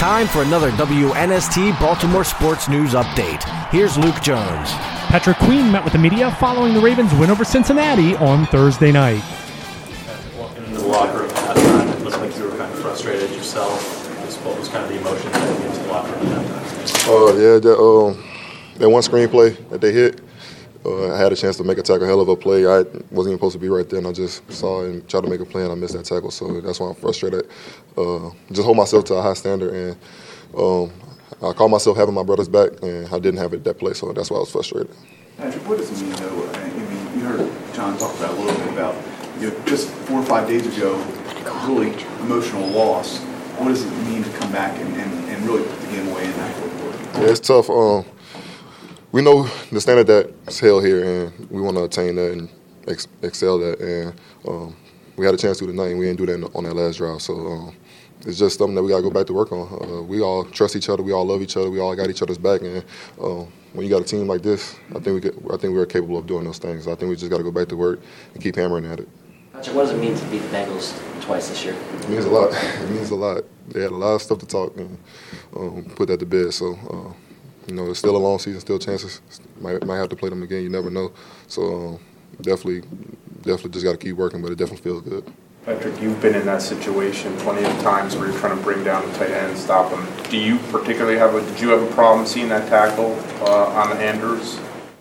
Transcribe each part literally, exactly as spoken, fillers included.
time for another W N S T Baltimore Sports News Update. Here's Luke Jones. Patrick Queen met with the media following the Ravens' win over Cincinnati on Thursday night. Walking into the locker room at that time, it looked like you were kind of frustrated yourself. What was kind of the emotion that you into the locker room at that time? Uh, yeah, that, um, that one screenplay that they hit, uh, I had a chance to make a tackle, hell of a play. I wasn't even supposed to be right there, and I just saw it and tried to make a play, and I missed that tackle. So that's why I'm frustrated. Uh, just hold myself to a high standard, and um, I call myself having my brother's back, and I didn't have it that play, so that's why I was frustrated. Patrick, what does it mean, though? I mean, you heard John talk about a little bit about, you know, just four or five days ago, a really emotional loss. What does it mean to come back and, and, and really put the game away in that fourth quarter? Yeah, it's tough. Um, we know the standard that's held here, and we want to attain that and ex- excel that. And um, we had a chance to tonight, and we didn't do that on that last drive. So um, it's just something that we got to go back to work on. Uh, we all trust each other. We all love each other. We all got each other's back. And um, when you got a team like this, I think we get, I think we're capable of doing those things. I think we just got to go back to work and keep hammering at it. Patrick, what does it mean to beat the Bengals twice this year? It means a lot. It means a lot. They had a lot of stuff to talk and um, put that to bed. So, uh, you know, it's still a long season, still chances. Might might have to play them again. You never know. So, um, definitely, definitely just got to keep working. But it definitely feels good. Patrick, you've been in that situation plenty of times where you're trying to bring down the tight end and stop him. Do you particularly have a? Did you have a problem seeing that tackle uh, on Andrews?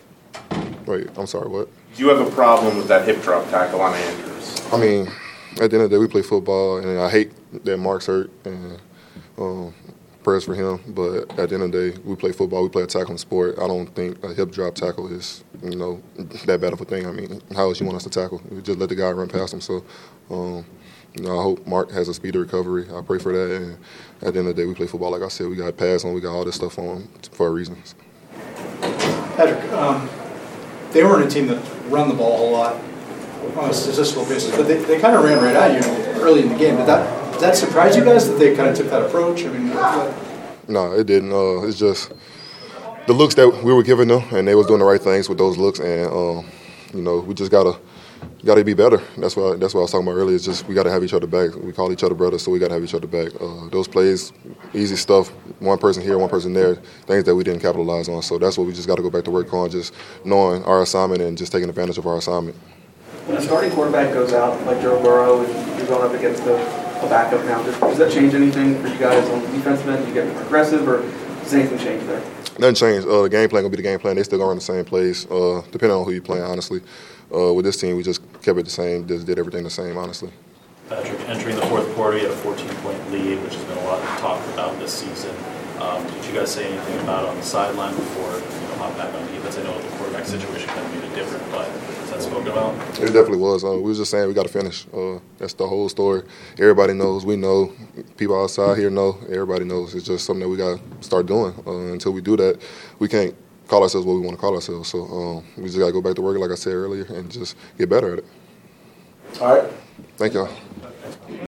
Wait, I'm sorry. What? Do you have a problem with that hip drop tackle on Andrews? I mean, at the end of the day, we play football, and I hate that Mark's hurt, and um, prayers for him. But at the end of the day, we play football. We play a tackling sport. I don't think a hip drop tackle is, you know, that bad of a thing. I mean, how else you want us to tackle? We just let the guy run past him. So, um, you know, I hope Mark has a speedy recovery. I pray for that. And at the end of the day, we play football. Like I said, we got pads on. We got all this stuff on for a reason. Patrick, um, they weren't a team that run the ball a whole lot on a statistical basis, but they, they kind of ran right at you early in the game. Did that did that surprise you guys that they kind of took that approach? I mean, what? No, it didn't. Uh, it's just the looks that we were giving them, and they was doing the right things with those looks. And um, you know, we just gotta gotta be better. That's what that's what I was talking about earlier. It's just we gotta have each other back. We call each other brothers, so we gotta have each other back. Uh, those plays, easy stuff. One person here, one person there. Things that we didn't capitalize on. So that's what we just got to go back to work on. Just knowing our assignment and just taking advantage of our assignment. When a starting quarterback goes out, like Joe Burrow, and you're going up against a, a backup now, does, does that change anything for you guys on the defensive end? Do you get more aggressive, or does anything change there? Nothing changed. Uh, the game plan going to be the game plan. They still going to run the same plays, uh, depending on who you're playing, honestly. Uh, with this team, we just kept it the same, just did everything the same, honestly. Patrick, entering the fourth quarter, you had a fourteen-point lead, which has been a lot of talk about this season. Um, did you guys say anything about it on the sideline before you know, hop back on defense? I know the quarterback situation kind of made it different, but was that spoken about? It definitely was. Uh, we was just saying we got to finish. Uh, that's the whole story. Everybody knows. We know. People outside here know. Everybody knows. It's just something that we got to start doing. Uh, until we do that, we can't call ourselves what we want to call ourselves. So um, we just got to go back to work, like I said earlier, and just get better at it. All right. Thank y'all.